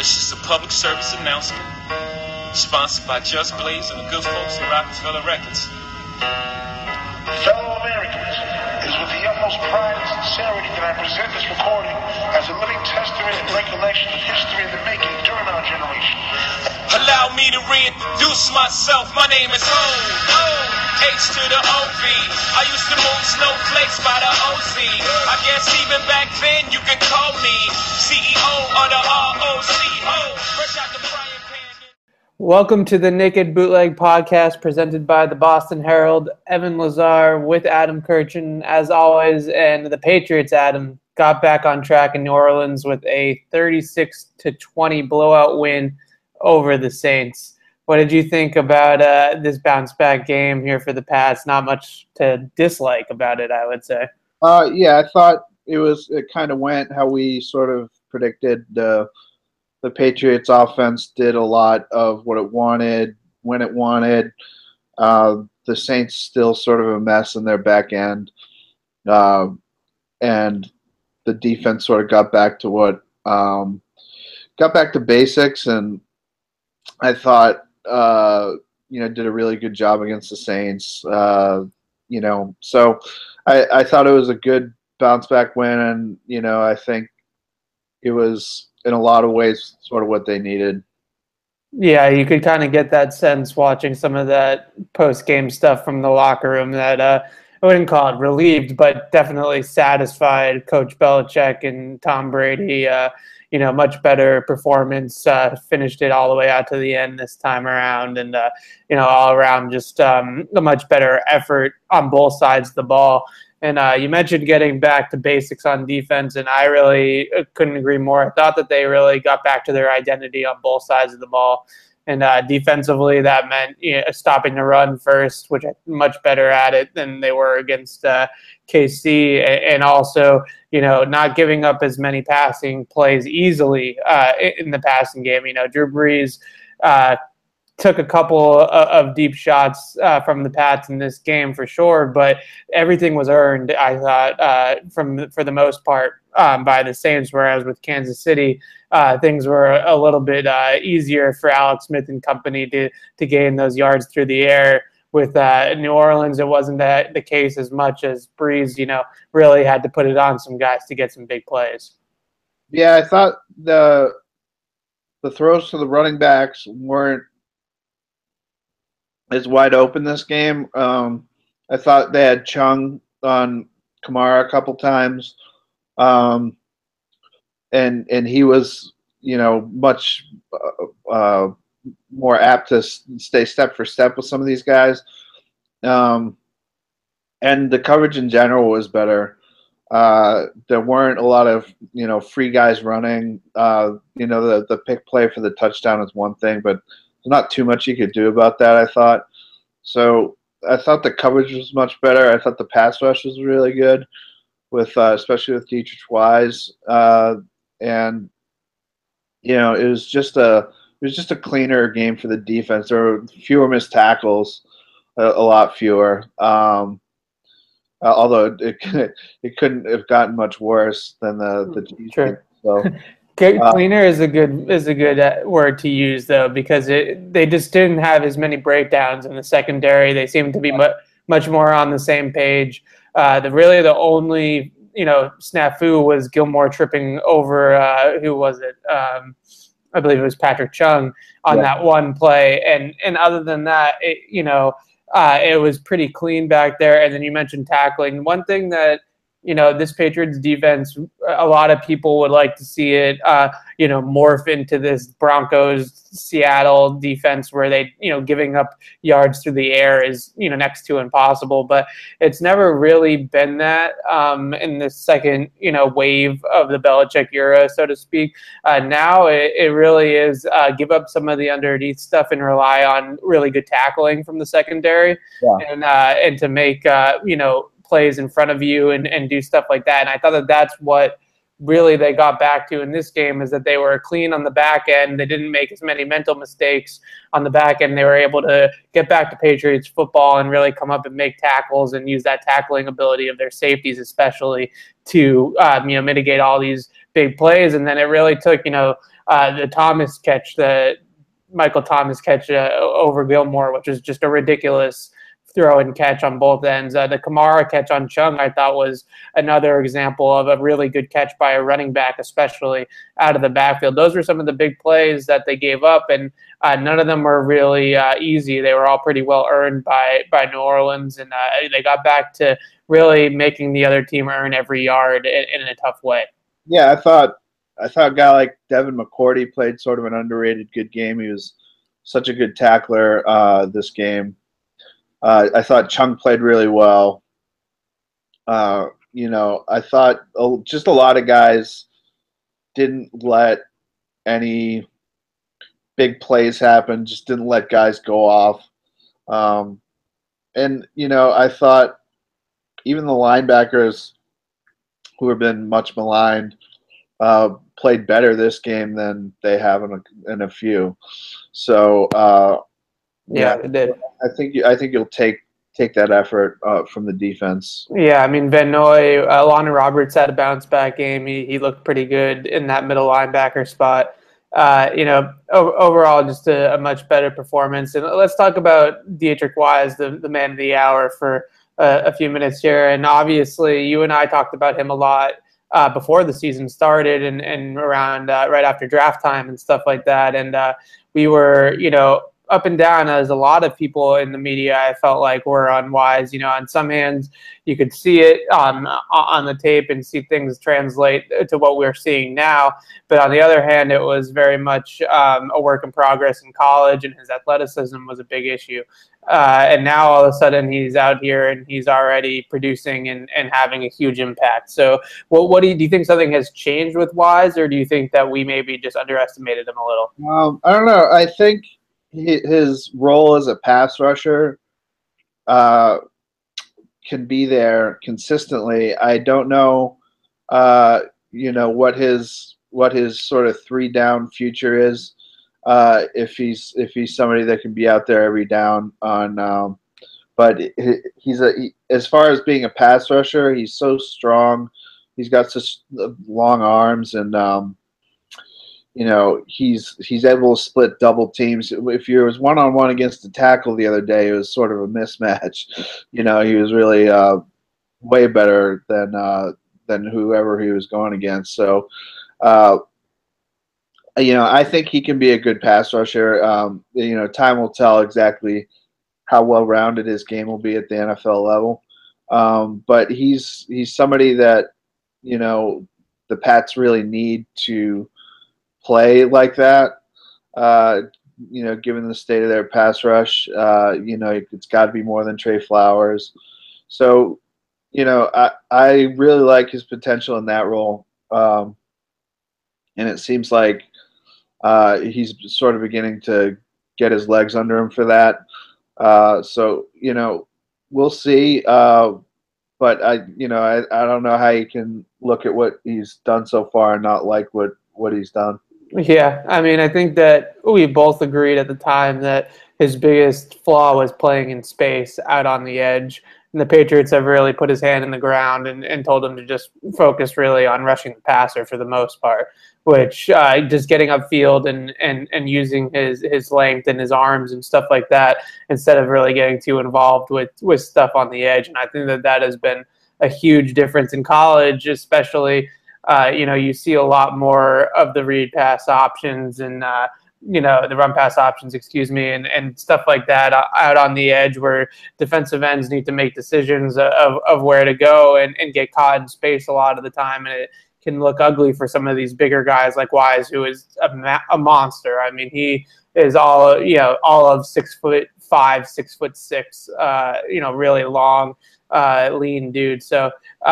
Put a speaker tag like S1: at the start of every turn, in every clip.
S1: This is a public service announcement sponsored by Just Blaze and the good folks at Rockefeller Records.
S2: Fellow Americans, it is with the utmost pride and sincerity that I present this recording as a living testament and recollection of history in the making during our generation.
S1: Allow me to reintroduce myself. My name is H to the OV. I used to move snowflakes by the OZ. I guess even back then you could call me CEO of the ROC. Fresh out the frying pan.
S3: Welcome to the Naked Bootleg Podcast presented by the Boston Herald. Evan Lazar with Adam Kirchin, as always, and the Patriots, Adam, got back on track in New Orleans with a 36-20 blowout win over the Saints. What did you think about this bounce-back game here for the Pats? Not much to dislike about it, I would say.
S4: Yeah, I thought it kind of went how we sort of predicted. The Patriots offense did a lot of what it wanted, when it wanted. The Saints still sort of a mess in their back end. And the defense sort of got back to basics, and I thought, did a really good job against the Saints. So I thought it was a good bounce back win, and, I think it was in a lot of ways sort of what they needed.
S3: Yeah, you could kind of get that sense watching some of that post-game stuff from the locker room that I wouldn't call it relieved, but definitely satisfied Coach Belichick and Tom Brady. Much better performance, finished it all the way out to the end this time around, and, all around just a much better effort on both sides of the ball. And you mentioned getting back to basics on defense, and I really couldn't agree more. I thought that they really got back to their identity on both sides of the ball. And defensively, that meant stopping the run first, which I'm much better at it than they were against KC, and also, not giving up as many passing plays easily in the passing game. Drew Brees took a couple of deep shots from the Pats in this game for sure, but everything was earned, I thought, for the most part, by the Saints, whereas with Kansas City, things were a little bit easier for Alex Smith and company to gain those yards through the air. With New Orleans, it wasn't the case as much as Brees, really had to put it on some guys to get some big plays.
S4: Yeah, I thought the throws to the running backs weren't as wide open this game. I thought they had Chung on Kamara a couple times, and he was, much more apt to stay step for step with some of these guys. And the coverage in general was better. There weren't a lot of, free guys running. The pick play for the touchdown is one thing, but there's not too much you could do about that, I thought. So I thought the coverage was much better. I thought the pass rush was really good, especially with Dietrich Wise. And it was just a cleaner game for the defense. There were fewer missed tackles, a lot fewer. Although it couldn't have gotten much worse than the Chiefs.
S3: Sure.
S4: So.
S3: Cleaner is a good word to use, though, because they just didn't have as many breakdowns in the secondary. They seemed to be much more on the same page. The only snafu was Gilmore tripping over who was it? I believe it was Patrick Chung on that one play, and other than that, it was pretty clean back there. And then you mentioned tackling. One thing that this Patriots defense, a lot of people would like to see it, morph into this Broncos Seattle defense where they, giving up yards through the air is, next to impossible. But it's never really been that in the second, wave of the Belichick era, so to speak. Now it really is give up some of the underneath stuff and rely on really good tackling from the secondary, and to make, plays in front of you and do stuff like that. And I thought that's what really they got back to in this game, is that they were clean on the back end. They didn't make as many mental mistakes on the back end. They were able to get back to Patriots football and really come up and make tackles and use that tackling ability of their safeties, especially to mitigate all these big plays. And then it really took, the Thomas catch, the Michael Thomas catch over Gilmore, which was just a ridiculous throw and catch on both ends. The Kamara catch on Chung, I thought, was another example of a really good catch by a running back, especially out of the backfield. Those were some of the big plays that they gave up, and none of them were really easy. They were all pretty well earned by New Orleans, and they got back to really making the other team earn every yard in a tough way.
S4: Yeah, I thought a guy like Devin McCourty played sort of an underrated good game. He was such a good tackler this game. I thought Chung played really well. I thought just a lot of guys didn't let any big plays happen, just didn't let guys go off. I thought even the linebackers who have been much maligned played better this game than they have in a few. So
S3: yeah, it did.
S4: I think you'll take that effort from the defense.
S3: Yeah, I mean, Van Noy, Lonnie Roberts had a bounce back game. He looked pretty good in that middle linebacker spot. Overall, just a much better performance. And let's talk about Deatrich Wise, the man of the hour, for a few minutes here. And obviously, you and I talked about him a lot before the season started and around right after draft time and stuff like that. And we were, up and down, as a lot of people in the media, I felt like, were on Wise. On some hands, you could see it on the tape and see things translate to what we're seeing now. But on the other hand, it was very much a work in progress in college, and his athleticism was a big issue. And now all of a sudden he's out here and he's already producing and having a huge impact. So what do you think something has changed with Wise, or do you think that we maybe just underestimated him a little?
S4: I don't know. I think his role as a pass rusher can be there consistently. I don't know, what his sort of 3-down future is. If he's somebody that can be out there every down on, but as far as being a pass rusher, he's so strong. He's got such long arms, and he's able to split double teams. If you was one-on-one against the tackle the other day, it was sort of a mismatch. He was really way better than whoever he was going against. So, I think he can be a good pass rusher. Time will tell exactly how well-rounded his game will be at the NFL level. But he's somebody that, the Pats really need to play like that. Given the state of their pass rush, it's got to be more than Trey Flowers. So, I really like his potential in that role. And it seems like he's sort of beginning to get his legs under him for that. So, we'll see. But I don't know how you can look at what he's done so far and not like what he's done.
S3: Yeah, I mean, I think that we both agreed at the time that his biggest flaw was playing in space out on the edge. And the Patriots have really put his hand in the ground and told him to just focus really on rushing the passer for the most part, which just getting upfield and using his length and his arms and stuff like that instead of really getting too involved with stuff on the edge. And I think that has been a huge difference in college, especially. You see a lot more of the read pass options and, the run pass options, and stuff like that out on the edge where defensive ends need to make decisions of where to go and get caught in space a lot of the time. And it can look ugly for some of these bigger guys like Wise, who is a monster. I mean, he is all of 6'5", 6'6", really long, lean dude. So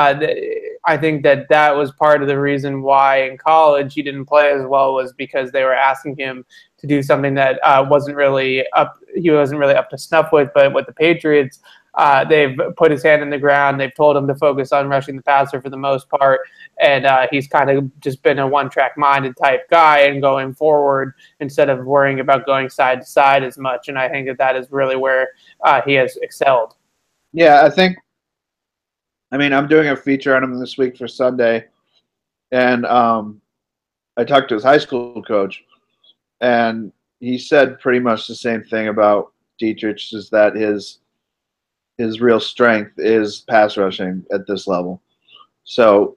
S3: I think that was part of the reason why in college he didn't play as well, was because they were asking him to do something that he wasn't really up to snuff with. But with the Patriots, they've put his hand in the ground. They've told him to focus on rushing the passer for the most part. And he's kind of just been a one-track minded type guy and going forward instead of worrying about going side to side as much. And I think that is really where he has excelled.
S4: Yeah, I'm doing a feature on him this week for Sunday. And I talked to his high school coach, and he said pretty much the same thing about Dietrich, is that his real strength is pass rushing at this level. So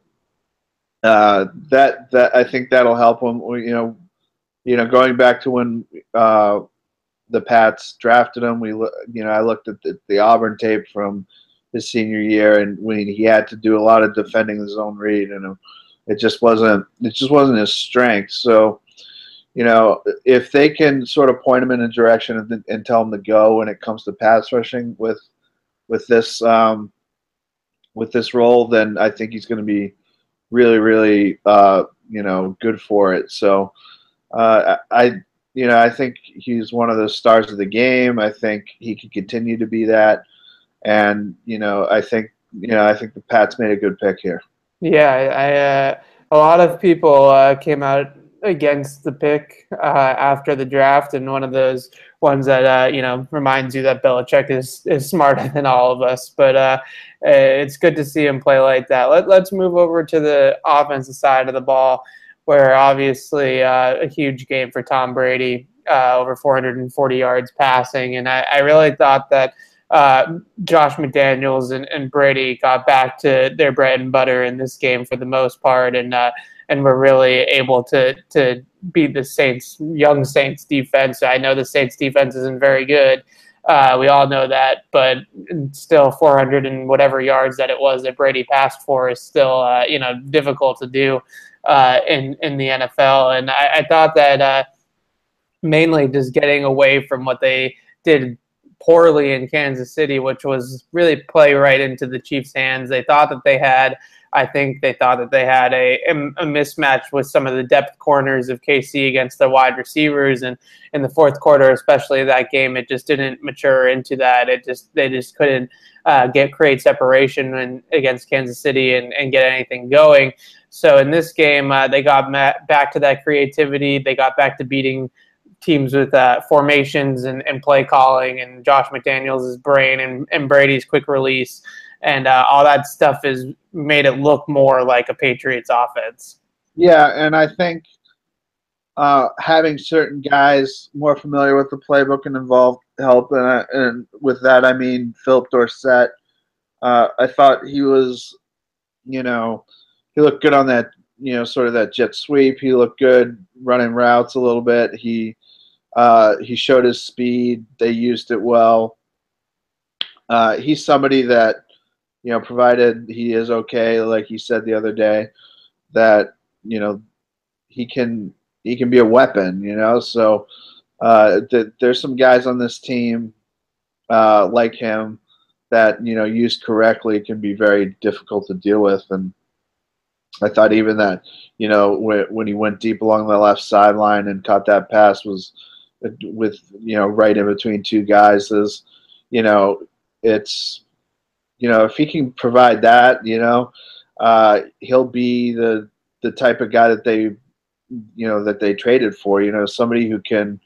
S4: that I think that'll help him. Going back to when the Pats drafted him, I looked at the Auburn tape from his senior year, and when he had to do a lot of defending the zone read, and it just wasn't his strength. So, if they can sort of point him in a direction and tell him to go when it comes to pass rushing with this role, then I think he's going to be really, really, good for it. So, I think he's one of the stars of the game. I think he can continue to be that, and I think the Pats made a good pick here.
S3: Yeah, a lot of people came out against the pick after the draft, and one of those ones that reminds you that Belichick is smarter than all of us. But it's good to see him play like that. Let's move over to the offensive side of the ball, where obviously a huge game for Tom Brady, over 440 yards passing, and I really thought that Josh McDaniels and Brady got back to their bread and butter in this game for the most part, and were really able to beat the young Saints defense. I know the Saints defense isn't very good. We all know that, but still 400 and whatever yards that it was that Brady passed for is still difficult to do in the NFL. And I thought that mainly just getting away from what they did poorly in Kansas City, which was really play right into the Chiefs' hands. They thought that they had a mismatch with some of the depth corners of KC against the wide receivers, and in the fourth quarter, especially that game, it just didn't mature into that. They just couldn't create separation against Kansas City and get anything going. So in this game, they got back to that creativity. They got back to beating teams with formations and play calling, and Josh McDaniels' brain and Brady's quick release, and all that stuff has made it look more like a Patriots offense.
S4: Yeah, and I think having certain guys more familiar with the playbook and involved help, and with that I mean Philip Dorsett. I thought he was, he looked good on that, sort of that jet sweep. He looked good running routes a little bit. He showed his speed. They used it well. He's somebody that, provided he is okay, like he said the other day, that, he can be a weapon, So there's some guys on this team like him that, used correctly, can be very difficult to deal with. And I thought even that, when he went deep along the left sideline and caught that pass was with, right in between two guys, is, it's, if he can provide that, he'll be the type of guy that they traded for, somebody who can,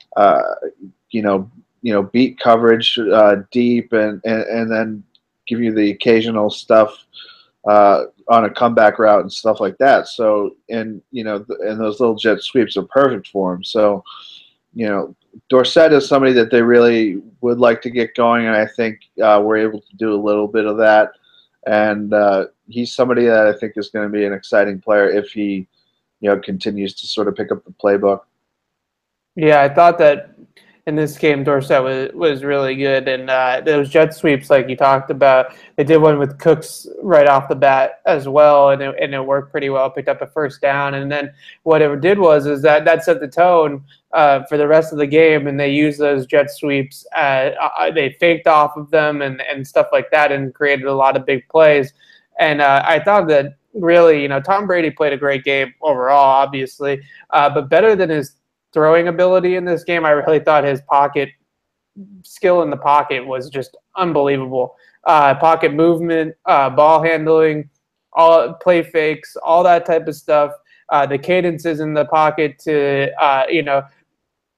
S4: beat coverage deep and then give you the occasional stuff on a comeback route and stuff like that. So, and those little jet sweeps are perfect for him. So, Dorsett is somebody that they really would like to get going, and I think we're able to do a little bit of that. And he's somebody that I think is going to be an exciting player if he, continues to sort of pick up the playbook.
S3: Yeah, I thought that in this game, Dorsett was really good, and those jet sweeps, like you talked about, they did one with Cooks right off the bat as well, and it worked pretty well. Picked up a first down, and then what it did is that set the tone for the rest of the game, and they used those jet sweeps. They faked off of them and stuff like that, and created a lot of big plays. And I thought that really, Tom Brady played a great game overall, obviously, but better than his throwing ability in this game, I really thought his skill in the pocket was just unbelievable. Pocket movement, ball handling, all play fakes, all that type of stuff. The cadences in the pocket to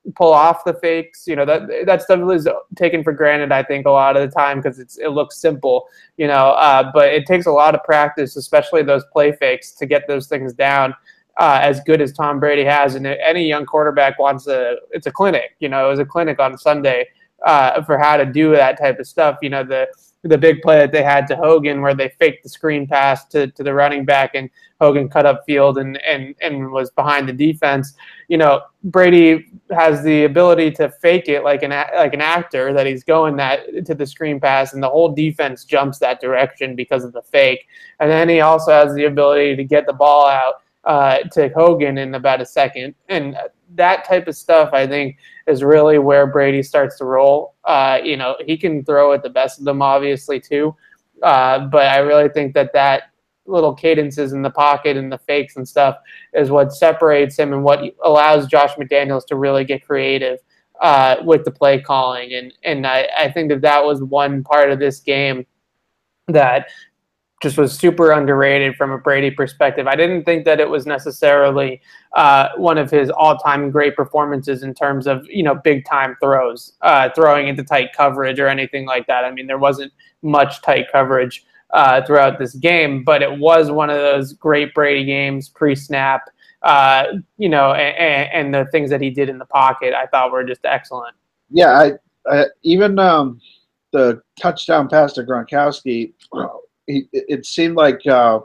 S3: pull off the fakes. That stuff is taken for granted, I think, a lot of the time because it looks simple, but it takes a lot of practice, especially those play fakes, to get those things down. As good as Tom Brady has, and any young quarterback it's a clinic. It was a clinic on Sunday for how to do that type of stuff. The big play that they had to Hogan where they faked the screen pass to the running back and Hogan cut up field and was behind the defense. Brady has the ability to fake it like an actor, that he's going that to the screen pass and the whole defense jumps that direction because of the fake. And then he also has the ability to get the ball out to Hogan in about a second. And that type of stuff, I think, is really where Brady starts to roll. He can throw at the best of them, obviously, too. But I really think that little cadences in the pocket and the fakes and stuff is what separates him and what allows Josh McDaniels to really get creative with the play calling. And I think that was one part of this game that just was super underrated from a Brady perspective. I didn't think that it was necessarily one of his all-time great performances in terms of, big-time throws, throwing into tight coverage or anything like that. I mean, there wasn't much tight coverage throughout this game, but it was one of those great Brady games pre-snap, and the things that he did in the pocket I thought were just excellent.
S4: Yeah, I even the touchdown pass to Gronkowski, it seemed like the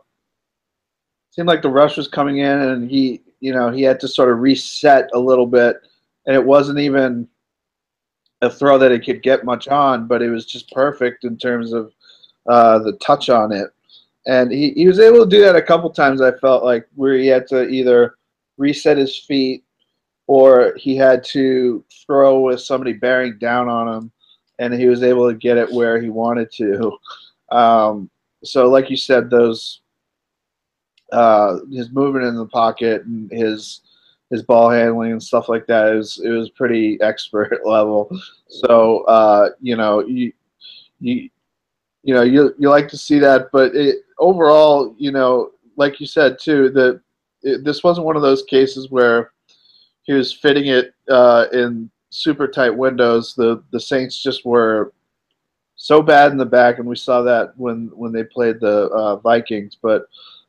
S4: rush was coming in, and he had to sort of reset a little bit, and it wasn't even a throw that he could get much on, but it was just perfect in terms of the touch on it. And he was able to do that a couple times, I felt like, where he had to either reset his feet or he had to throw with somebody bearing down on him, and he was able to get it where he wanted to. So like you said, those his movement in the pocket and his ball handling and stuff like that, it was pretty expert level. So you like to see that, but overall, like you said too, this wasn't one of those cases where he was fitting it in super tight windows. The Saints just were so bad in the back, and we saw that when they played the Vikings. But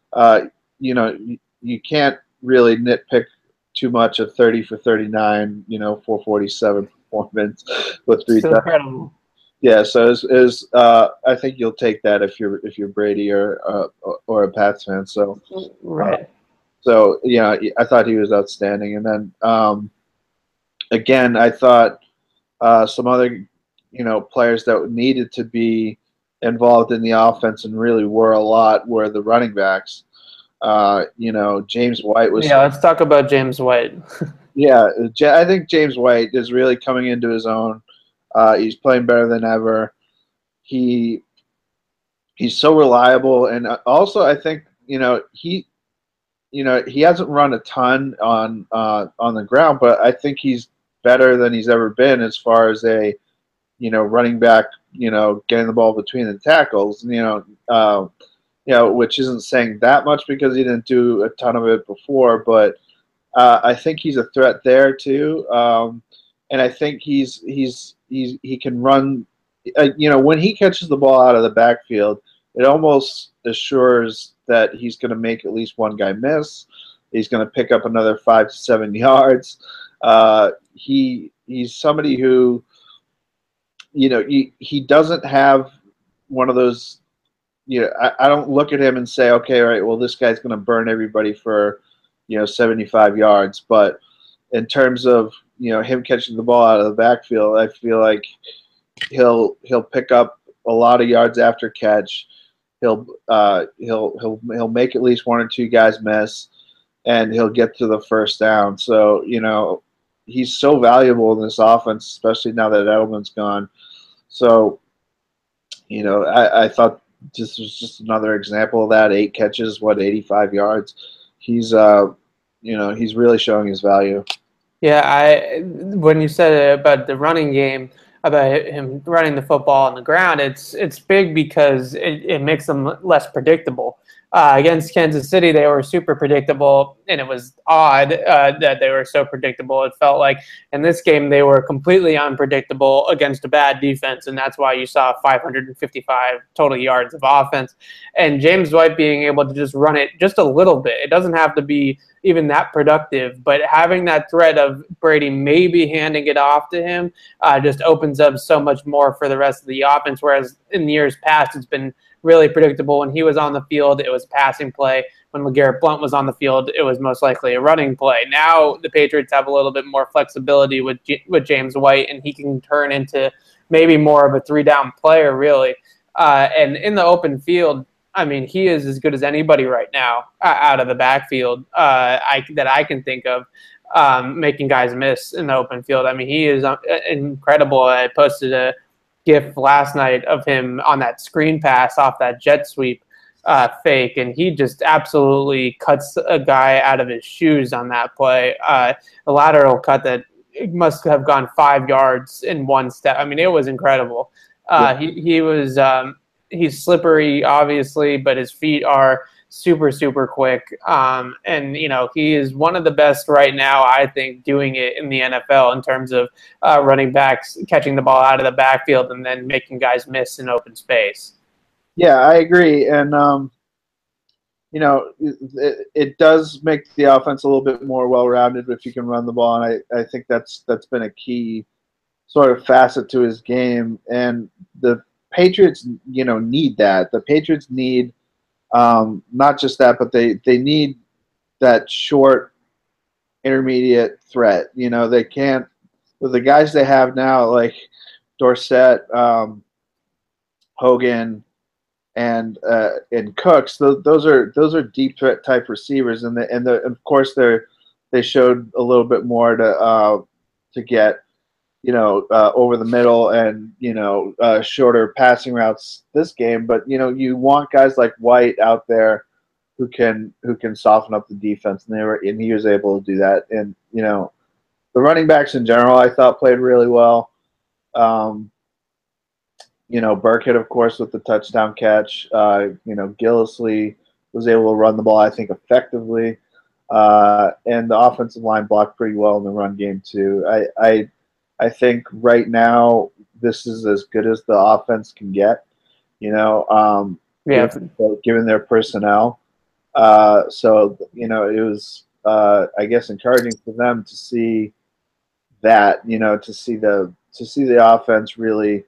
S4: you can't really nitpick too much of 30 for 39, 447 performance with 3 touchdowns. Yeah, so I think you'll take that if you're Brady or a Pats fan. So
S3: right.
S4: So yeah, I thought he was outstanding, and then again, I thought some other players that needed to be involved in the offense and really were a lot were the running backs. James White was.
S3: Yeah, let's talk about James White.
S4: Yeah, I think James White is really coming into his own. He's playing better than ever. He's so reliable, and also I think he hasn't run a ton on the ground, but I think he's better than he's ever been as far as a running back, getting the ball between the tackles, which isn't saying that much because he didn't do a ton of it before, but I think he's a threat there too, and I think he can run. When he catches the ball out of the backfield, it almost assures that he's going to make at least one guy miss. He's going to pick up another 5 to 7 yards. He's somebody who, he doesn't have one of those. I don't look at him and say, okay, all right, well, this guy's going to burn everybody for 75 yards. But in terms of him catching the ball out of the backfield, I feel like he'll pick up a lot of yards after catch. He'll make at least 1 or 2 guys miss, and he'll get to the first down. So he's so valuable in this offense, especially now that Edelman's gone. So I thought this was just another example of that. 8 catches, 85 yards. He's he's really showing his value.
S3: Yeah, when you said about the running game, about him running the football on the ground, it's big because it makes them less predictable. Against Kansas City, they were super predictable, and it was odd that they were so predictable. It felt like in this game they were completely unpredictable against a bad defense, and that's why you saw 555 total yards of offense. And James White being able to just run it just a little bit. It doesn't have to be even that productive, but having that threat of Brady maybe handing it off to him just opens up so much more for the rest of the offense, whereas in years past it's been really predictable. When he was on the field, it was passing play. When LeGarrette Blount was on the field, it was most likely a running play. Now the Patriots have a little bit more flexibility with James White, and he can turn into maybe more of a three-down player, really. And in the open field, I mean, he is as good as anybody right now out of the backfield that I can think of, making guys miss in the open field. I mean, he is incredible. I posted a GIF last night of him on that screen pass off that jet sweep fake, and he just absolutely cuts a guy out of his shoes on that play. A lateral cut that must have gone 5 yards in one step. I mean, it was incredible. He was he's slippery, obviously, but his feet are super, super quick. And, you know, he is one of the best right now, I think, doing it in the NFL in terms of running backs, catching the ball out of the backfield and then making guys miss in open space.
S4: Yeah, I agree. And, you know, it does make the offense a little bit more well-rounded if you can run the ball. And I think that's been a key sort of facet to his game. And the Patriots, you know, need that. The Patriots need not just that, but they need that short, intermediate threat. You know, they can't with the guys they have now, like Dorsett, Hogan, and Cooks. Those are deep threat type receivers, and of course they showed a little bit more to get, you know, over the middle and, you know, shorter passing routes this game. But, you know, you want guys like White out there who can soften up the defense, and he was able to do that. And, you know, the running backs in general, I thought played really well. You know, Burkhead, of course, with the touchdown catch. You know, Gillislee was able to run the ball, I think, effectively. And the offensive line blocked pretty well in the run game too. I think right now this is as good as the offense can get, you know, given their personnel. So, you know, it was, I guess, encouraging for them to see that, you know, to see the offense really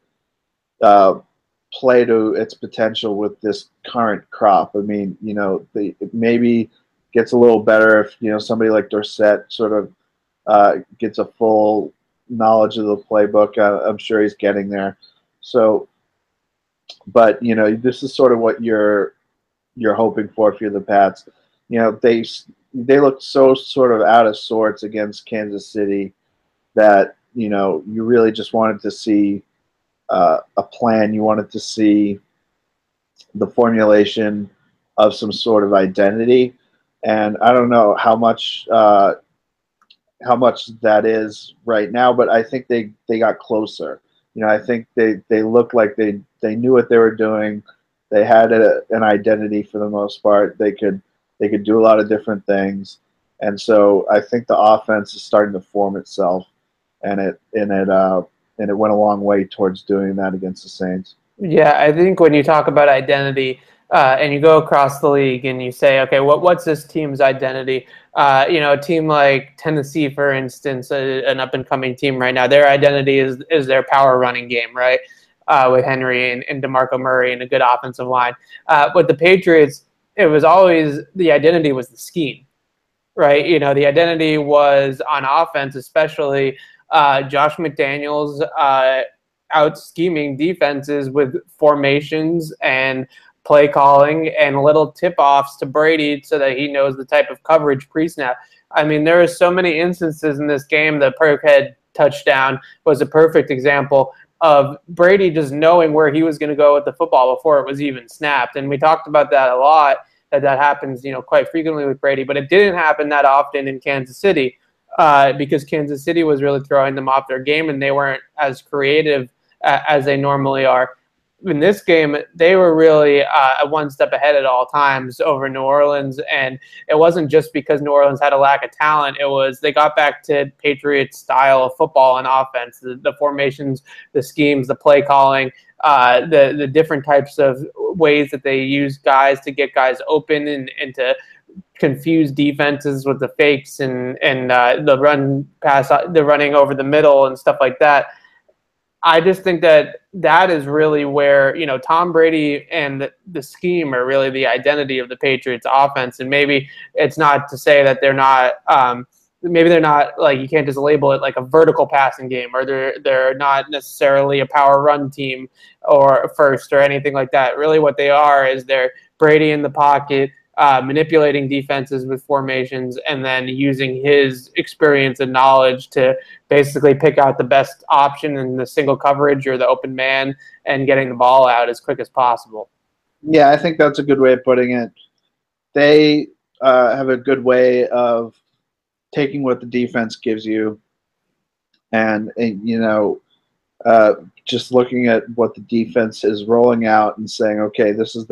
S4: play to its potential with this current crop. I mean, you know, it maybe gets a little better if, you know, somebody like Dorsett sort of gets a full knowledge of the playbook. I'm sure he's getting there. So, but, you know, this is sort of what you're hoping for if you're the Pats. You know, they looked so sort of out of sorts against Kansas City that, you know, you really just wanted to see a plan. You wanted to see the formulation of some sort of identity. And I don't know how much that is right now, but I think they got closer. You know, I think they looked like they knew what they were doing. They had an identity for the most part. They could do a lot of different things, and so I think the offense is starting to form itself, and it went a long way towards doing that against the Saints.
S3: Yeah, I think when you talk about identity, and you go across the league and you say, okay, what's this team's identity? You know, a team like Tennessee, for instance, an up-and-coming team right now, their identity is their power running game, right? With Henry and DeMarco Murray and a good offensive line. With the Patriots, it was always the identity was the scheme, right? You know, the identity was on offense, especially Josh McDaniels out-scheming defenses with formations and play calling and little tip-offs to Brady so that he knows the type of coverage pre-snap. I mean, there are so many instances in this game. The Burkhead touchdown was a perfect example of Brady just knowing where he was going to go with the football before it was even snapped. And we talked about that a lot, that happens, you know, quite frequently with Brady. But it didn't happen that often in Kansas City because Kansas City was really throwing them off their game and they weren't as creative as they normally are. in this game, they were really one step ahead at all times over New Orleans. And it wasn't just because New Orleans had a lack of talent. It was they got back to Patriots style of football and offense, the formations, the schemes, the play calling, the different types of ways that they use guys to get guys open and to confuse defenses with the fakes and the run pass, the running over the middle and stuff like that. I just think that is really where, Tom Brady and the scheme are really the identity of the Patriots offense. And maybe it's not to say that they're not, maybe they're not, like, you can't just label it like a vertical passing game, or they're not necessarily a power run team or first or anything like that. Really what they are is they're Brady in the pocket, manipulating defenses with formations, and then using his experience and knowledge to basically pick out the best option in the single coverage or the open man and getting the ball out as quick as possible.
S4: Yeah, I think that's a good way of putting it. They have a good way of taking what the defense gives you and just looking at what the defense is rolling out and saying, okay, this is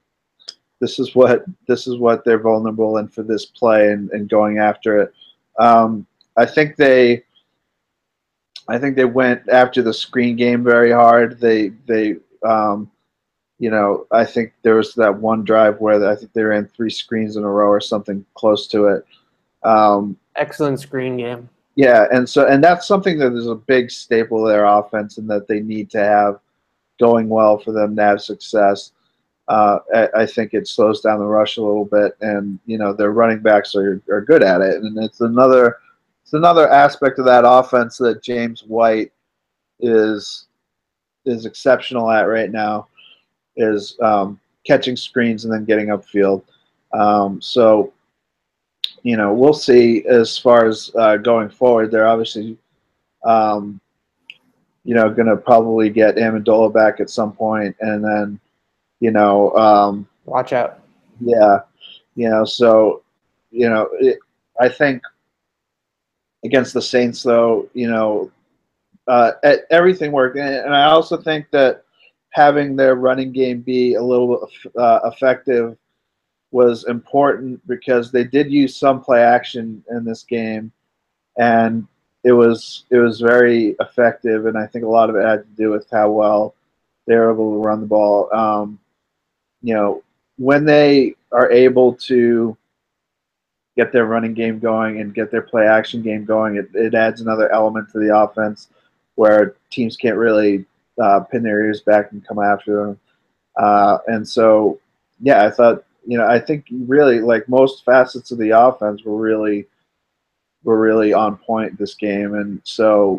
S4: what they're vulnerable in for this play, and going after it. I think they went after the screen game very hard. I think there was that one drive where I think they ran 3 screens in a row or something close to it.
S3: Excellent screen game.
S4: Yeah, and that's something that is a big staple of their offense and that they need to have going well for them to have success. I think it slows down the rush a little bit, and their running backs are good at it, and it's another aspect of that offense that James White is exceptional at right now, is catching screens and then getting upfield. So we'll see as far as going forward. They're obviously going to probably get Amendola back at some point, and then
S3: watch out.
S4: Yeah. I think against the Saints, though, everything worked. And I also think that having their running game be a little effective was important, because they did use some play action in this game, and it was very effective. And I think a lot of it had to do with how well they were able to run the ball. When they are able to get their running game going and get their play action game going, it adds another element to the offense where teams can't really pin their ears back and come after them. And so, I thought, I think really, like, most facets of the offense were really on point this game. And so,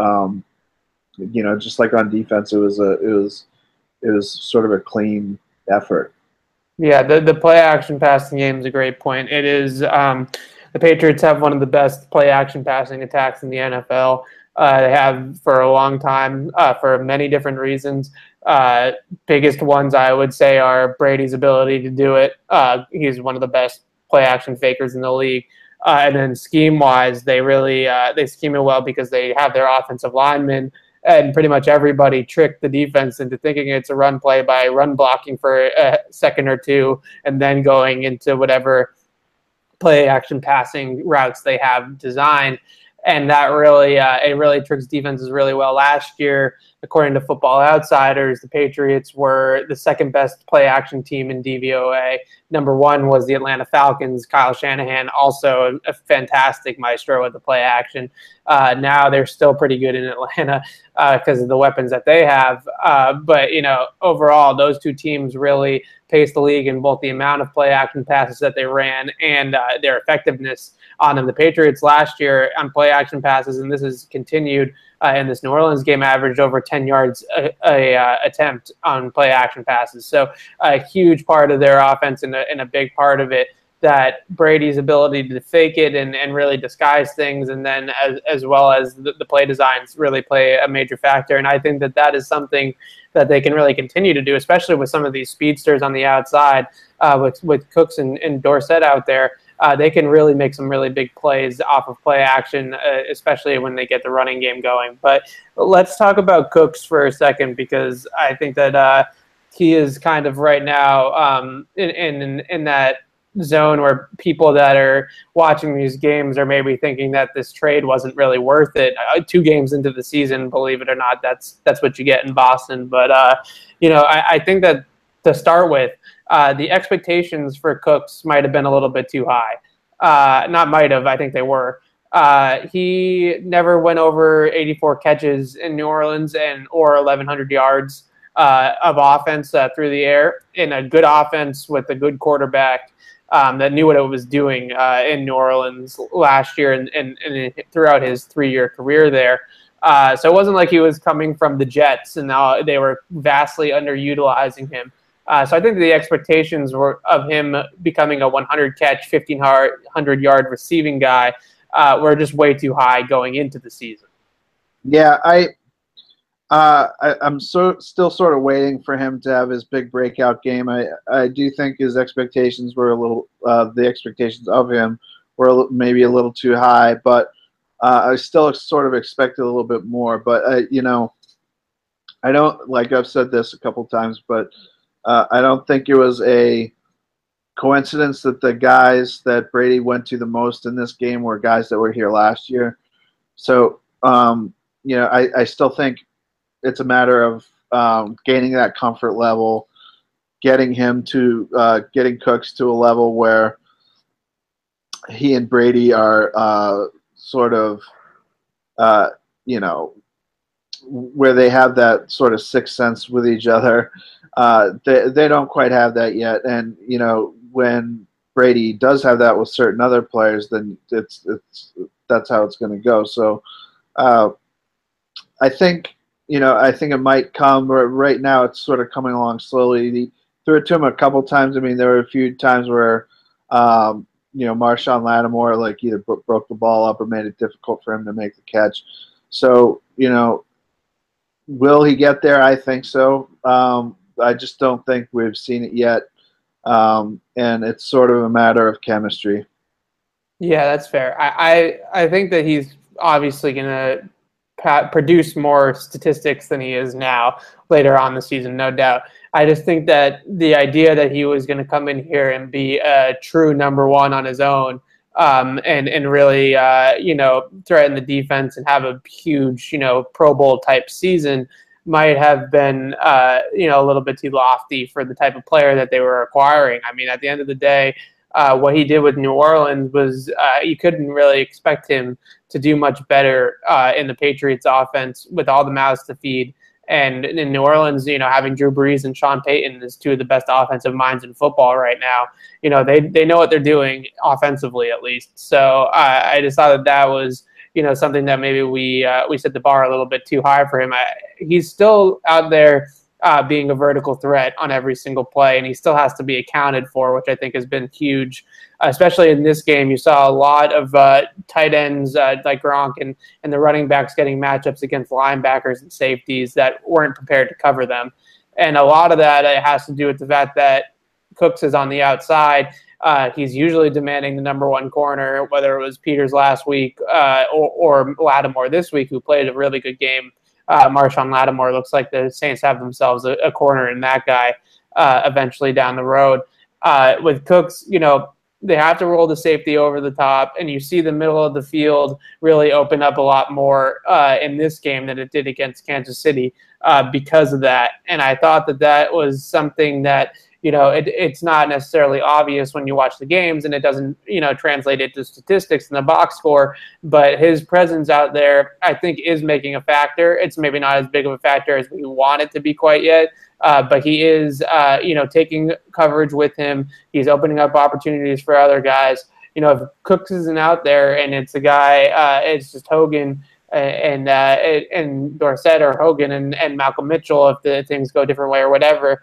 S4: just like on defense, it was sort of a clean effort.
S3: Yeah, the play action passing game is a great point. It is the Patriots have one of the best play action passing attacks in the NFL. They have for a long time for many different reasons. Biggest ones I would say are Brady's ability to do it. He's one of the best play action fakers in the league. And then scheme wise, they really they scheme it well because they have their offensive linemen. And pretty much everybody tricked the defense into thinking it's a run play by run blocking for a second or two and then going into whatever play action passing routes they have designed. And that really it really tricks defenses really well. Last year, according to Football Outsiders, the Patriots were the second best play action team in DVOA. Number 1 was the Atlanta Falcons. Kyle Shanahan, also a fantastic maestro with the play action. Now they're still pretty good in Atlanta because of the weapons that they have. But overall, those two teams really paced the league in both the amount of play action passes that they ran and their effectiveness on them. The Patriots last year on play action passes, and this has continued in this New Orleans game, averaged over 10 yards a attempt on play action passes. So a huge part of their offense and a big part of it, that Brady's ability to fake it and really disguise things, and then as well as the play designs really play a major factor. And I think that is something that they can really continue to do, especially with some of these speedsters on the outside, with Cooks and Dorsett out there. they can really make some really big plays off of play action, especially when they get the running game going. But let's talk about Cooks for a second, because I think that he is kind of right now in that zone where people that are watching these games are maybe thinking that this trade wasn't really worth it. 2 games into the season, believe it or not, that's what you get in Boston. But I think that to start with, the expectations for Cooks might have been a little bit too high. Not might have, I think they were. He never went over 84 catches in New Orleans or 1,100 yards of offense through the air in a good offense with a good quarterback that knew what it was doing in New Orleans last year and throughout his 3-year career there. So it wasn't like he was coming from the Jets and now they were vastly underutilizing him. So I think the expectations were of him becoming a 100-catch, 1,500-yard receiving guy were just way too high going into the season.
S4: Yeah, I'm still sort of waiting for him to have his big breakout game. I do think his expectations were the expectations of him were maybe a little too high, but I still sort of expected a little bit more. But I don't, like I've said this a couple times, but I don't think it was a coincidence that the guys that Brady went to the most in this game were guys that were here last year. So I still think it's a matter of gaining that comfort level, getting Cooks to a level where he and Brady are sort of, where they have that sort of sixth sense with each other. They don't quite have that yet. And, when Brady does have that with certain other players, then that's how it's going to go. So I think it might come. Right now, it's sort of coming along slowly. He threw it to him a couple times. I mean, there were a few times where, Marshawn Lattimore either broke the ball up or made it difficult for him to make the catch. So, will he get there? I think so. I just don't think we've seen it yet. And it's sort of a matter of chemistry.
S3: Yeah, that's fair. I think that he's obviously going to produce more statistics than he is now later on the season, no doubt. I just think that the idea that he was going to come in here and be a true number one on his own and really, threaten the defense and have a huge, Pro Bowl type season might have been, a little bit too lofty for the type of player that they were acquiring. I mean, at the end of the day, what he did with New Orleans was you couldn't really expect him to do much better in the Patriots offense with all the mouths to feed. And in New Orleans, having Drew Brees and Sean Payton as 2 of the best offensive minds in football right now, they know what they're doing offensively at least. So I just thought that was, something that maybe we set the bar a little bit too high for him. He's still out there being a vertical threat on every single play, and he still has to be accounted for, which I think has been huge, especially in this game. You saw a lot of tight ends like Gronk and the running backs getting matchups against linebackers and safeties that weren't prepared to cover them. And a lot of that has to do with the fact that Cooks is on the outside. He's usually demanding the number 1 corner, whether it was Peters last week or Lattimore this week, who played a really good game. Marshawn Lattimore looks like the Saints have themselves a corner in that guy eventually down the road. With Cooks, they have to roll the safety over the top, and you see the middle of the field really open up a lot more in this game than it did against Kansas City because of that. And I thought that was something that, it's not necessarily obvious when you watch the games, and it doesn't, translate into statistics in the box score, but his presence out there, I think, is making a factor. It's maybe not as big of a factor as we want it to be quite yet, but he is, taking coverage with him. He's opening up opportunities for other guys. If Cooks isn't out there and it's a guy, it's just Hogan and Dorsett or Hogan and Malcolm Mitchell, if the things go a different way or whatever,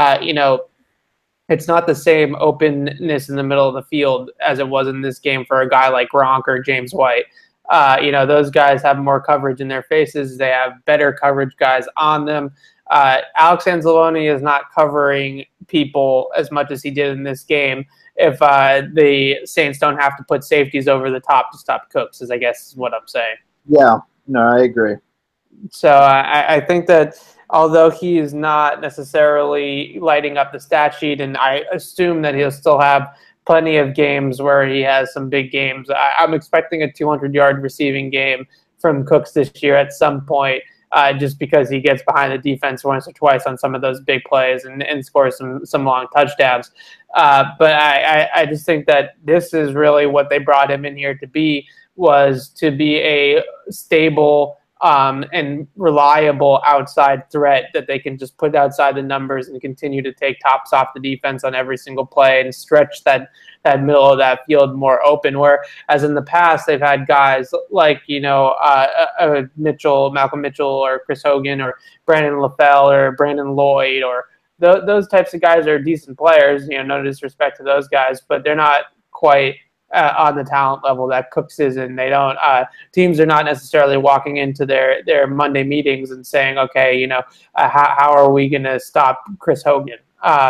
S3: it's not the same openness in the middle of the field as it was in this game for a guy like Gronk or James White. Those guys have more coverage in their faces. They have better coverage guys on them. Alex Anzalone is not covering people as much as he did in this game. if the Saints don't have to put safeties over the top to stop Cooks, I guess is what I'm saying.
S4: Yeah, no, I agree.
S3: So I think that although he is not necessarily lighting up the stat sheet, and I assume that he'll still have plenty of games where he has some big games, I'm expecting a 200-yard receiving game from Cooks this year at some point, just because he gets behind the defense once or twice on some of those big plays and scores some long touchdowns. But I just think that this is really what they brought him in here to be, was to be a stable and reliable outside threat that they can just put outside the numbers and continue to take tops off the defense on every single play and stretch that middle of that field more open. Whereas in the past, they've had guys like, Malcolm Mitchell or Chris Hogan or Brandon LaFell or Brandon Lloyd, or those types of guys are decent players, no disrespect to those guys, but they're not quite on the talent level that Cooks is, and they don't. Teams are not necessarily walking into their Monday meetings and saying, okay, how are we going to stop Chris Hogan?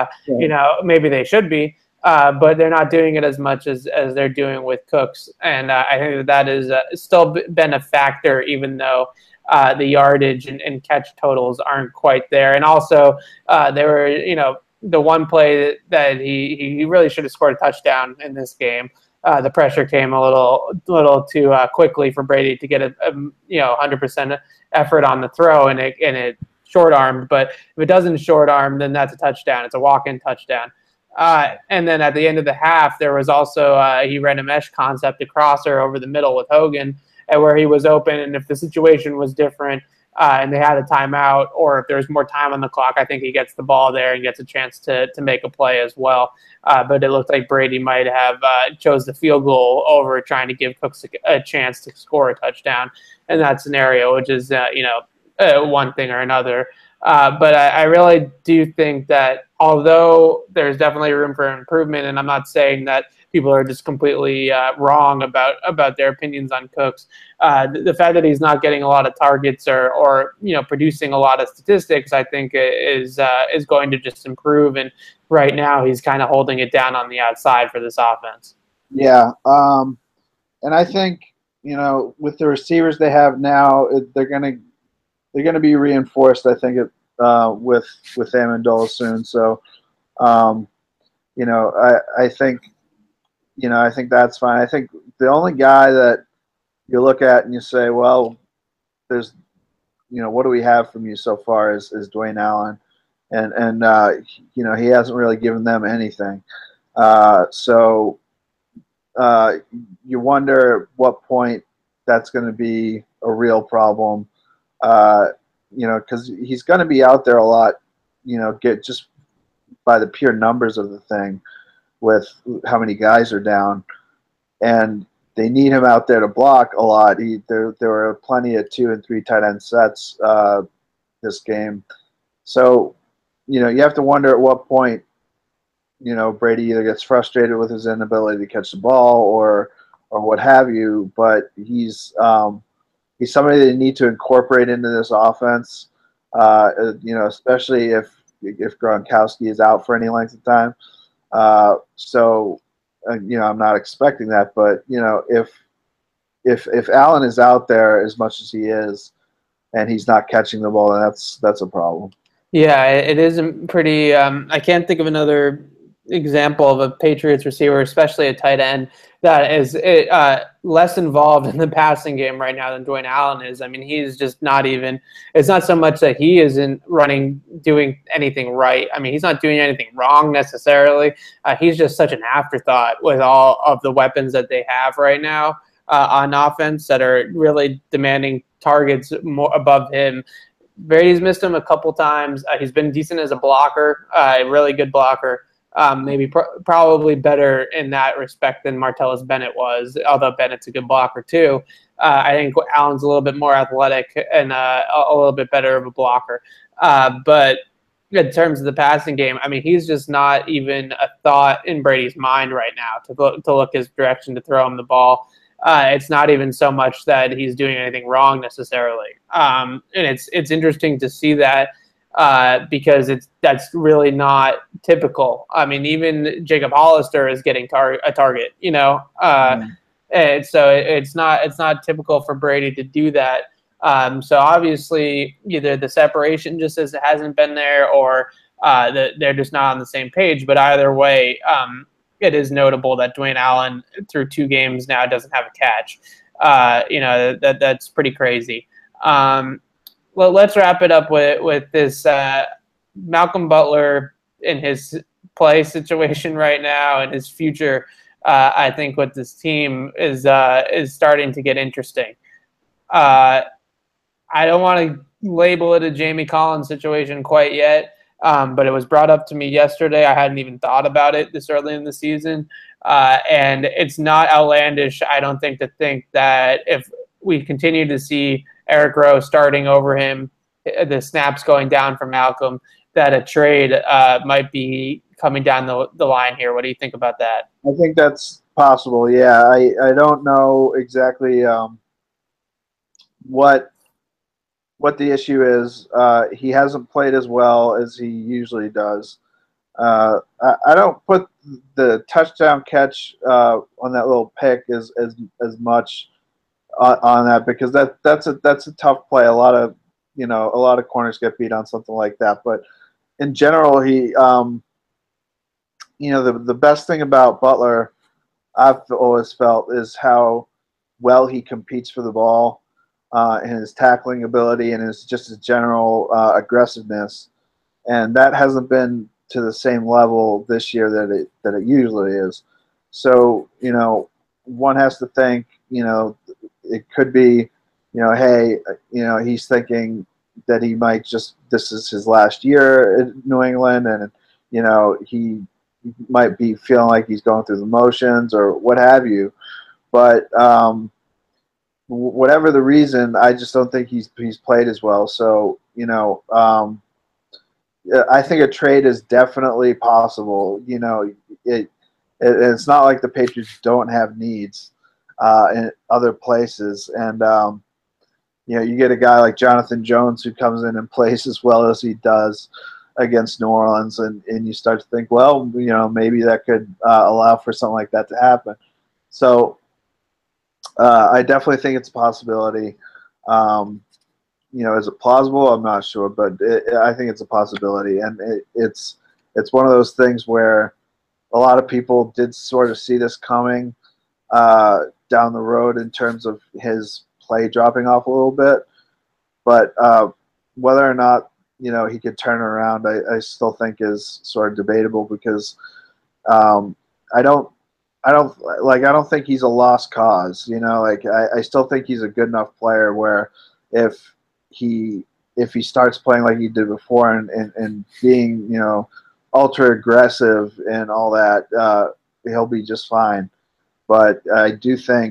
S3: Maybe they should be, but they're not doing it as much as they're doing with Cooks, and I think that is still been a factor, even though the yardage and catch totals aren't quite there. And also, there were, the one play that he really should have scored a touchdown in this game. The pressure came a little too quickly for Brady to get a 100% effort on the throw, and it short armed. But if it doesn't short arm, then that's a touchdown. It's a walk-in touchdown. And then at the end of the half, there was also he ran a mesh concept, a crosser over the middle with Hogan, where he was open. And if the situation was different and they had a timeout, or if there's more time on the clock, I think he gets the ball there and gets a chance to make a play as well. But it looked like Brady might have chose the field goal over trying to give Cooks a chance to score a touchdown in that scenario, which is, one thing or another. But I really do think that although there's definitely room for improvement, and I'm not saying that people are just completely wrong about their opinions on Cooks, the fact that he's not getting a lot of targets or producing a lot of statistics, I think is going to just improve. And right now he's kind of holding it down on the outside for this offense. Yeah,
S4: and I think with the receivers they have now, they're gonna be reinforced. I think with Amendola soon. So, I think. I think that's fine. I think the only guy that you look at and you say, well, there's, what do we have from you so far is Dwayne Allen. And he hasn't really given them anything. So you wonder at what point that's going to be a real problem, because he's going to be out there a lot, get just by the pure numbers of the thing, with how many guys are down, and they need him out there to block a lot. There were plenty of 2 and 3 tight end sets this game. So, you have to wonder at what point, Brady either gets frustrated with his inability to catch the ball or what have you, but he's somebody they need to incorporate into this offense, especially if Gronkowski is out for any length of time. I'm not expecting that, but if Allen is out there as much as he is, and he's not catching the ball, then that's a problem.
S3: Yeah, it is pretty. I can't think of another example of a Patriots receiver, especially a tight end, that is less involved in the passing game right now than Dwayne Allen is. I mean, he's just not even – it's not so much that he isn't doing anything right. I mean, he's not doing anything wrong necessarily. He's just such an afterthought with all of the weapons that they have right now on offense that are really demanding targets more above him. Brady's missed him a couple times. He's been decent as a blocker, a really good blocker. Probably better in that respect than Martellus Bennett was, although Bennett's a good blocker too. I think Allen's a little bit more athletic and a little bit better of a blocker. But in terms of the passing game, I mean, he's just not even a thought in Brady's mind right now to look his direction to throw him the ball. It's not even so much that he's doing anything wrong necessarily. And it's interesting to see that. because that's really not typical. I mean, even Jacob Hollister is getting a target, and so it's not typical for Brady to do that. So obviously, either the separation just hasn't been there, or they're just not on the same page. But either way, it is notable that Dwayne Allen, through 2 games now, doesn't have a catch. That's pretty crazy. Well, let's wrap it up with this Malcolm Butler in his play situation right now and his future. I think with this team is starting to get interesting. I don't want to label it a Jamie Collins situation quite yet, but it was brought up to me yesterday. I hadn't even thought about it this early in the season, and it's not outlandish, I don't think, to think that if we continue to see Eric Rowe starting over him, the snaps going down for Malcolm, that a trade might be coming down the line here. What do you think about that?
S4: I think that's possible. Yeah, I don't know exactly what the issue is. He hasn't played as well as he usually does. I don't put the touchdown catch on that little pick as much on that, because that's a tough play. A lot of corners get beat on something like that. But in general, he the best thing about Butler, I've always felt, is how well he competes for the ball, and his tackling ability, and his general aggressiveness, and that hasn't been to the same level this year that it usually is. So one has to think, it could be, hey, he's thinking that he might this is his last year in New England, and he might be feeling like he's going through the motions or what have you. But whatever the reason, I just don't think he's played as well. So I think a trade is definitely possible. It's not like the Patriots don't have needs in other places, and you get a guy like Jonathan Jones who comes in and plays as well as he does against New Orleans, and you start to think, well, maybe that could allow for something like that to happen. So I definitely think it's a possibility. Is it plausible? I'm not sure, but I think it's a possibility, and it's one of those things where a lot of people did sort of see this coming down the road in terms of his play dropping off a little bit, but whether or not he could turn around, I still think is sort of debatable, because I don't think he's a lost cause. I still think he's a good enough player where if he starts playing like he did before and being ultra aggressive and all that, he'll be just fine. But I do think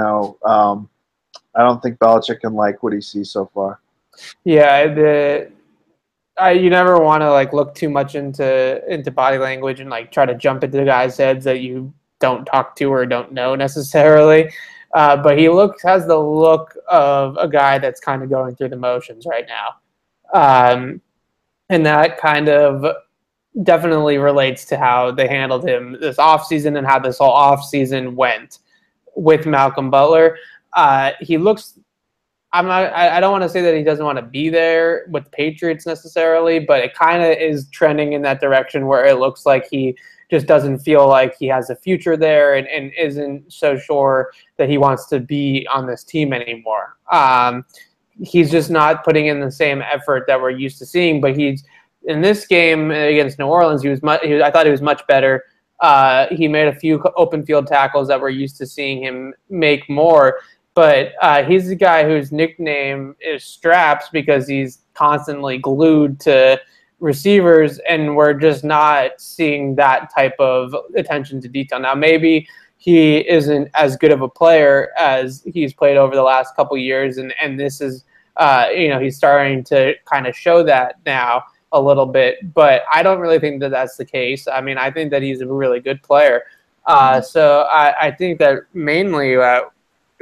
S4: I don't think Belichick can like what he sees so far.
S3: Yeah, you never want to look too much into body language and try to jump into the guys' heads that you don't talk to or don't know necessarily. But he has the look of a guy that's kind of going through the motions right now. And that kind of definitely relates to how they handled him this offseason and how this whole offseason went with Malcolm Butler. He looks – I don't want to say that he doesn't want to be there with the Patriots necessarily, but it kind of is trending in that direction where it looks like he just doesn't feel like he has a future there and isn't so sure that he wants to be on this team anymore. He's just not putting in the same effort that we're used to seeing, but he's in this game against New Orleans, I thought he was much better. He made a few open field tackles that we're used to seeing him make more. But he's the guy whose nickname is Straps because he's constantly glued to receivers, and we're just not seeing that type of attention to detail. Now, maybe he isn't as good of a player as he's played over the last couple of years, and this is, he's starting to kind of show that now a little bit. But I don't really think that that's the case. I mean, I think that he's a really good player. So I think that mainly it's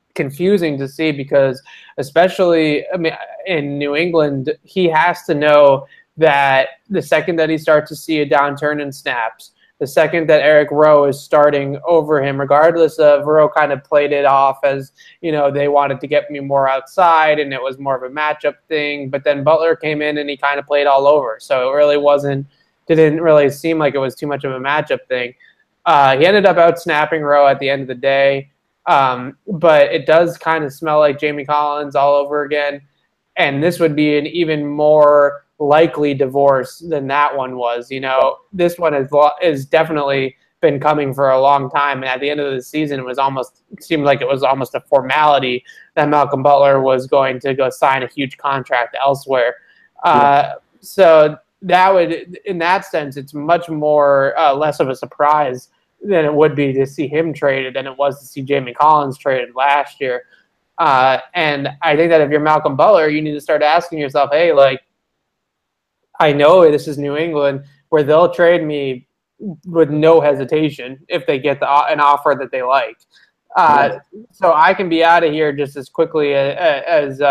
S3: confusing to see because, especially, I mean, in New England, he has to know that the second that he starts to see a downturn in snaps, the second that Eric Rowe is starting over him, regardless of Rowe kind of played it off as, they wanted to get me more outside and it was more of a matchup thing. But then Butler came in and he kind of played all over. So it really didn't really seem like it was too much of a matchup thing. He ended up out snapping Rowe at the end of the day. But it does kind of smell like Jamie Collins all over again. And this would be an even more likely divorce than that one was. This one is definitely been coming for a long time. And at the end of the season, it seemed like it was almost a formality that Malcolm Butler was going to go sign a huge contract elsewhere. So that would, in that sense, it's much more less of a surprise than it would be to see him traded than it was to see Jamie Collins traded last year. And I think that if you're Malcolm Butler, you need to start asking yourself, hey, I know this is New England where they'll trade me with no hesitation if they get an offer that they like. So I can be out of here just as quickly as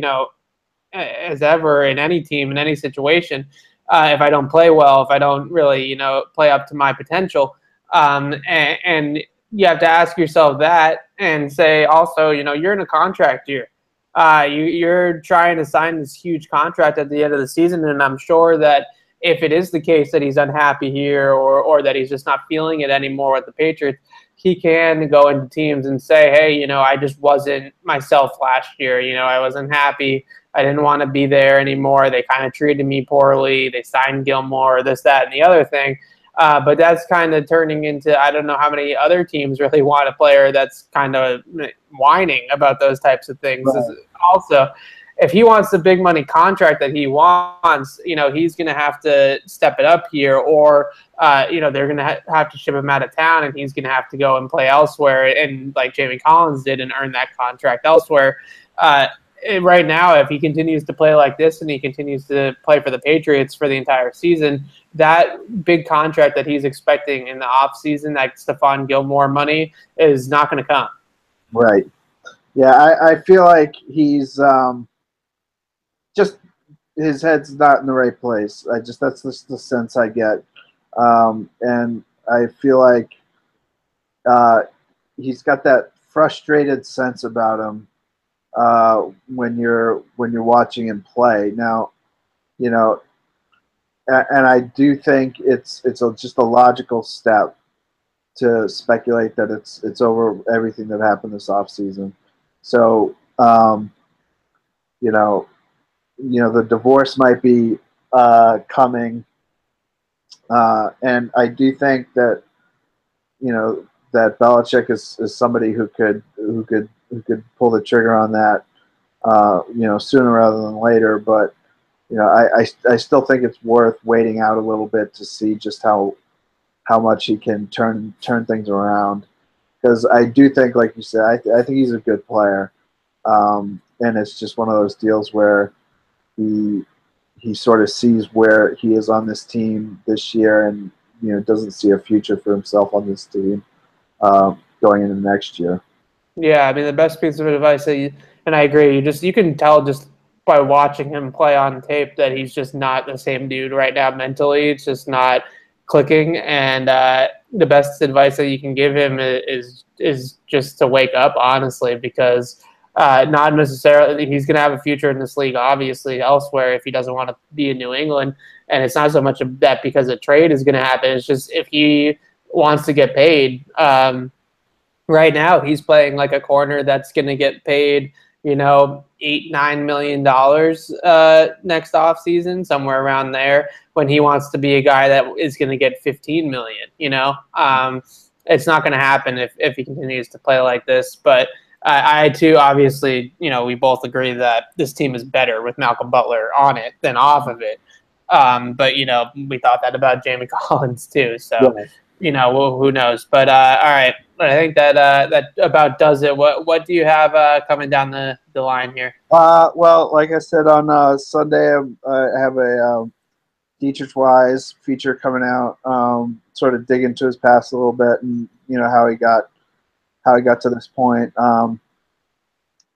S3: ever in any team, in any situation, if I don't play well, if I don't really, play up to my potential. And you have to ask yourself that and say also, you're in a contract year. You're trying to sign this huge contract at the end of the season, and I'm sure that if it is the case that he's unhappy here or that he's just not feeling it anymore with the Patriots, he can go into teams and say, hey, I just wasn't myself last year. I wasn't happy. I didn't want to be there anymore. They kind of treated me poorly. They signed Gilmore, this, that, and the other thing. But that's kind of turning into, I don't know how many other teams really want a player that's kind of whining about those types of things. Right. Also, if he wants the big money contract that he wants, he's going to have to step it up here or, they're going to have to ship him out of town and he's going to have to go and play elsewhere. And like Jamie Collins did and earn that contract elsewhere. Right now, if he continues to play like this and he continues to play for the Patriots for the entire season, that big contract that he's expecting in the offseason, that Stephon Gilmore money, is not going to come.
S5: Right. Yeah, I feel like he's just his head's not in the right place. That's just the sense I get. And I feel like he's got that frustrated sense about him. When you're watching him play now, and I do think it's just a logical step to speculate that it's over everything that happened this offseason. So, the divorce might be coming, and I do think that that Belichick is somebody who could pull the trigger on that, sooner rather than later. But I still think it's worth waiting out a little bit to see just how much he can turn things around. Because I do think, like you said, I think he's a good player, and it's just one of those deals where he sort of sees where he is on this team this year, and doesn't see a future for himself on this team going into next year.
S3: Yeah, I mean, the best piece of advice and I agree, you can tell just by watching him play on tape that he's just not the same dude right now mentally. It's just not clicking, and the best advice that you can give him is just to wake up, honestly, because not necessarily he's going to have a future in this league, obviously, elsewhere if he doesn't want to be in New England, and it's not so much of that because a trade is going to happen. It's just if he wants to get paid. Right now, he's playing like a corner that's going to get paid, $8-9 million next offseason, somewhere around there. When he wants to be a guy that is going to get $15 million, it's not going to happen if he continues to play like this. But I too, obviously, we both agree that this team is better with Malcolm Butler on it than off of it. But we thought that about Jamie Collins too. So. Yeah. Who knows? But all right, I think that about does it. What do you have coming down the line here?
S5: Well, like I said on Sunday, I have a Dietrich Wise feature coming out. Sort of dig into his past a little bit, and how he got to this point.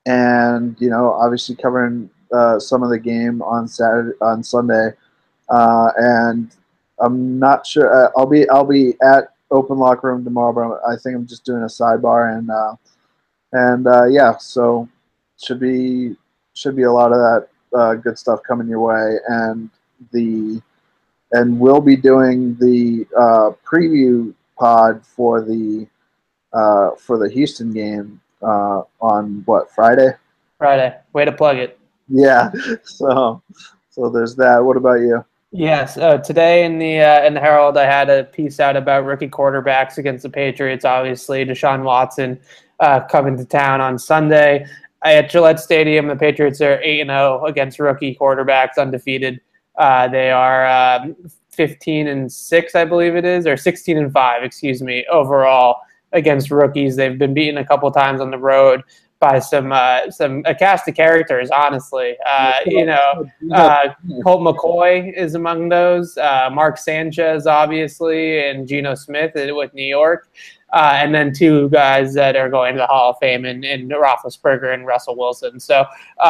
S5: and obviously covering some of the game on Sunday, and I'm not sure. I'll be at Open Locker Room tomorrow, but I think I'm just doing a sidebar, and yeah, so should be a lot of that good stuff coming your way, and we'll be doing the preview pod for the Houston game on Friday.
S3: Friday. Way to plug it.
S5: Yeah. So there's that. What about you?
S3: Yes. Today in the Herald, I had a piece out about rookie quarterbacks against the Patriots. Obviously, Deshaun Watson coming to town on Sunday at Gillette Stadium. The Patriots are 8-0 against rookie quarterbacks, undefeated. They are 15-6, I believe it is, or 16-5, excuse me, overall against rookies. They've been beaten a couple times on the road by a cast of characters, honestly. Colt McCoy is among those. Mark Sanchez, obviously, and Geno Smith with New York. And then two guys that are going to the Hall of Fame in Roethlisberger and Russell Wilson. So,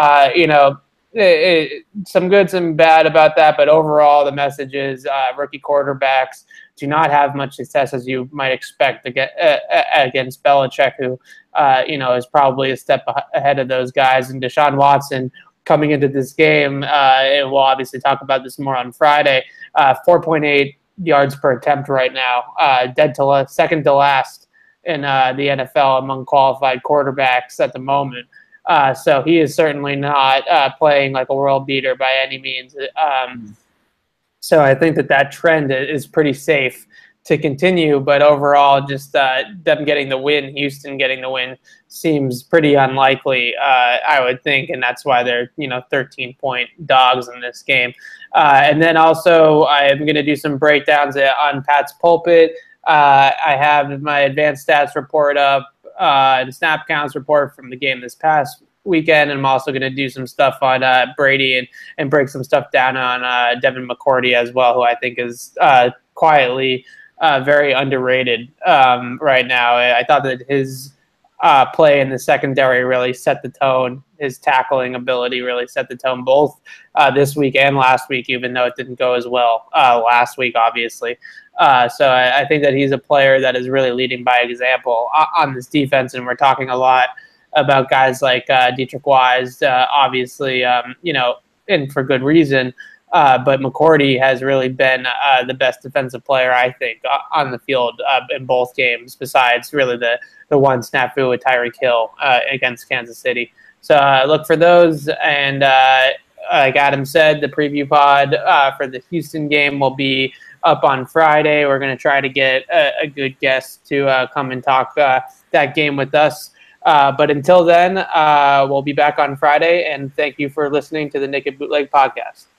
S3: some good, some bad about that. But overall, the message is rookie quarterbacks do not have much success, as you might expect, against Belichick, who is probably a step ahead of those guys. And Deshaun Watson coming into this game, and we'll obviously talk about this more on Friday, 4.8 yards per attempt right now, second to last in the NFL among qualified quarterbacks at the moment. So he is certainly not playing like a world beater by any means. So I think that trend is pretty safe to continue, but overall, just them getting the win, Houston getting the win, seems pretty unlikely, I would think, and that's why they're 13-point dogs in this game. And then also, I am going to do some breakdowns on Pat's Pulpit. I have my advanced stats report up, and snap counts report from the game this past weekend, and I'm also going to do some stuff on Brady and break some stuff down on Devin McCourty as well, who I think is quietly very underrated right now. I thought that his play in the secondary really set the tone. His tackling ability really set the tone both this week and last week, even though it didn't go as well last week, obviously. So I think that he's a player that is really leading by example on this defense, and we're talking a lot about guys like Dietrich Wise, obviously, and for good reason. But McCourty has really been the best defensive player, I think, on the field in both games, besides really the one snafu with Tyreek Hill against Kansas City. So look for those. And like Adam said, the preview pod for the Houston game will be up on Friday. We're going to try to get a good guest to come and talk that game with us. But until then, we'll be back on Friday. And thank you for listening to the Naked Bootleg Podcast.